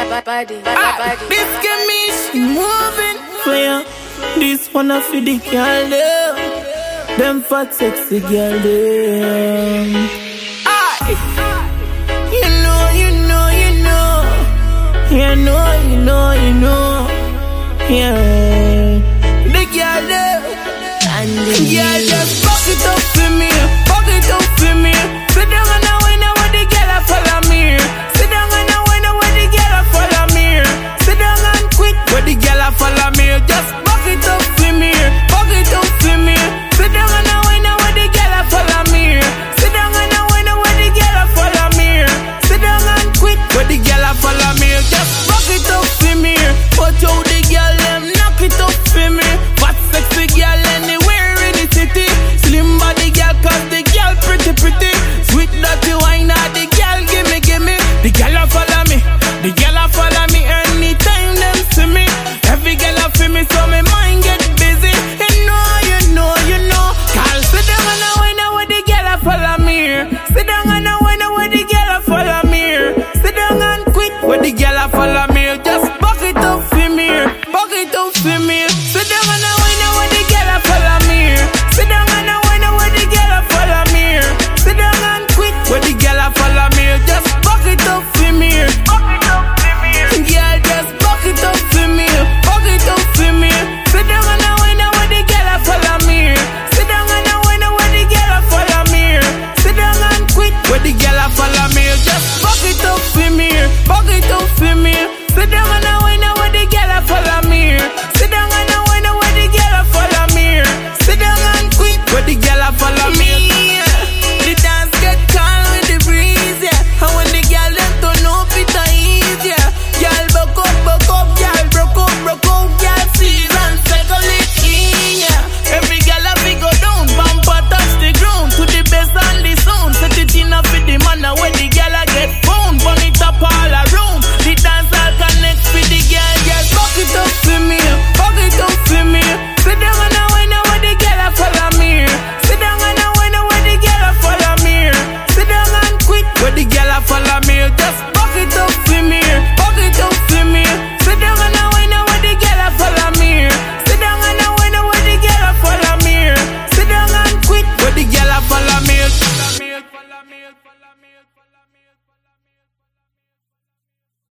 This get me moving for you. This one of the girl there. Them fat sexy girl there. You know. Yeah. The girl there. And the girl just fuck it up for me.